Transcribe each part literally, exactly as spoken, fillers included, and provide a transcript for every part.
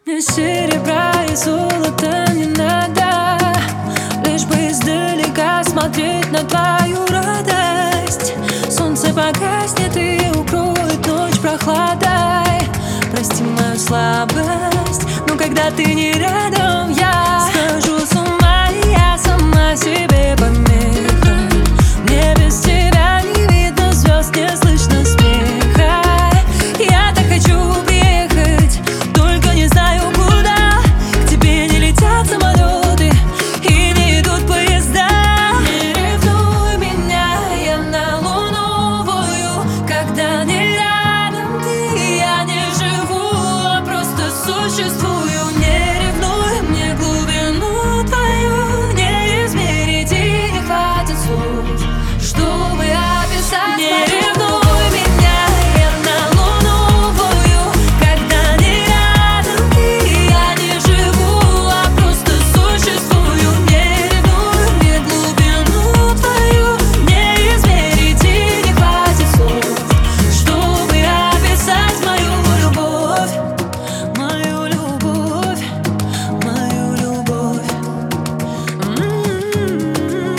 Мне серебра и золота не надо, лишь бы издалека смотреть на твою радость. Солнце погаснет и укроет ночь прохладой. Прости мою слабость, но когда ты не рядом, я схожу с ума, и я сама себе помеха. Мне без тебя не видно звезд, не слышно смеха. Я так хочу приехать, только не знаю куда. К тебе не летят самолеты и не идут поезда. Не ревнуй меня, я на луновую, когда не рядом ты, я не живу, а просто существую. Не ревнуй мне глубину твою, не измерить и не хватит слов, чтобы описать. Не ревнуй меня, я на луновую, когда не рядом ты, я не живу, а просто существую. Не ревнуй мне глубину твою, не измерить и не хватит слов, чтобы описать мою любовь, мою любовь, мою любовь. М-м-м.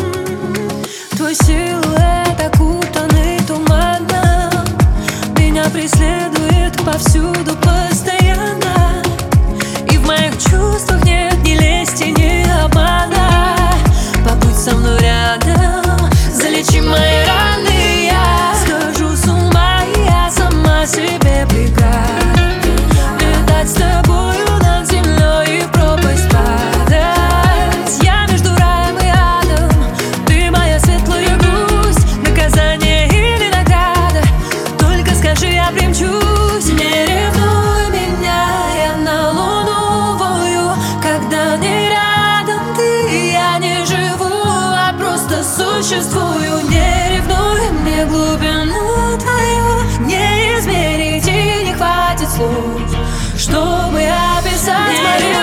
Твой силуэт окутанный туманом меня преследует повсюду постоянно. И в моих чувствах нет ни лести, ни обмана. Побудь со мной рядом, залечи мои раны. Я схожу с ума, и я сама себе преграда. Летать с тобою над землей и в пропасть падать. Я между раем и адом, ты моя светлая грусть. Наказание или награда, только скажи, я примчусь. Не ревнуй меня, я на луновую, когда не рядом ты, я не живу, а просто существую. Не ревнуй мне глубину твою, не измерить и не хватит слов, чтобы описать мою